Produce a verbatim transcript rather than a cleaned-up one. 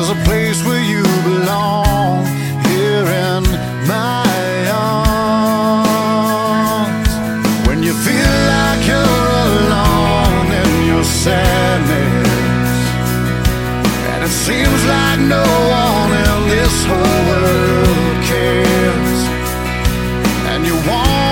there's a place where you belong, here in my arms. When you feel like you're alone in your sadness, and it seems like no one in this whole world cares, and you want